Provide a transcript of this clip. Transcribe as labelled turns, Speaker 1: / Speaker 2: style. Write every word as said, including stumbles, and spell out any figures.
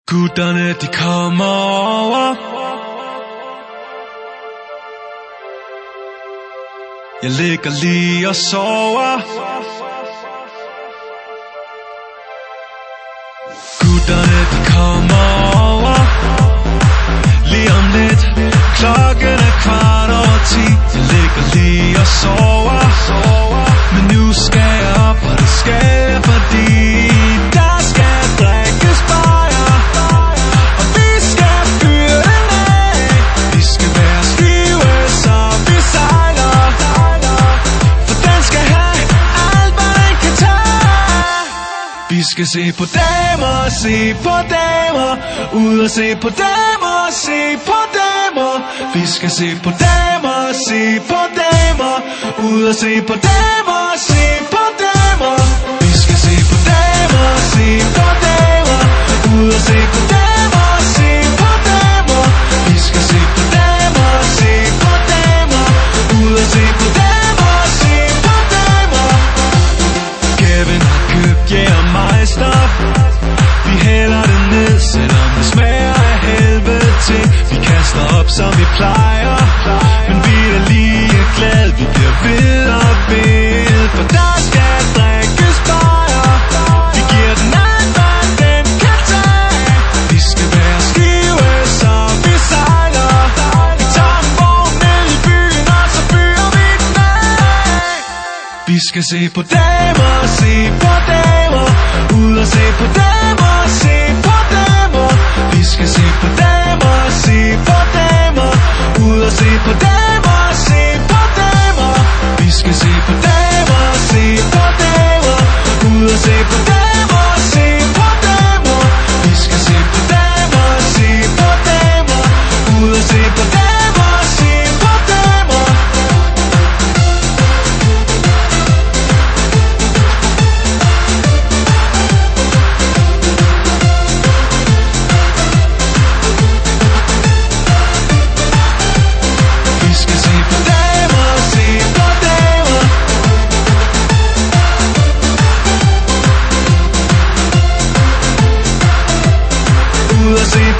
Speaker 1: Gutterne de kommer over. Jeg ligger lige og sover. Gutterne de kommer over. Lige om lidt. Klokken er kvart over ti. Jeg ligger lige og sover. Men nu skal jeg op, og det skal jeg, fordi der skal drikkes bajer. Og vi skal fyre den af. Vi skal være stive, så vi sejler. For den skal have alt, hvad den kan tage. Vi skal se på damer, se på damer. Ud og se på damer, se på damer. Vi skal se på damer, se på damer. Ud og se på damer, se på damer. Vi skal se på damer, se på damer. Ud og se på damer, se på damer. Vi skal se på damer, se på damer. Ud og se på damer, se på damer. Kevin har købt Jægermeister. Vi hælder det ned, selvom det smager af helvede til. Vi kaster op, som vi plejer. Men vi er lige glade, vi bliver ved og ved. For der skal drikkes bajer. Vi giver den alt, hvad den kan tage. Vi skal være stive, så vi sejler. Vi tager en vogn ned i byen, og så fyrer vi den af. Vi skal se på damer, se på damer. Ud og se på damer, se på damer. Vi skal se på damer, se på damer. Ud og se på damer, se på damer. Vi skal se på damer, se på damer. Ud og se på damer, se på damer. Vi skal se på damer, se på damer. Ud og se på damer, se på damer. Vi skal se på damer, se på damer. Ud og se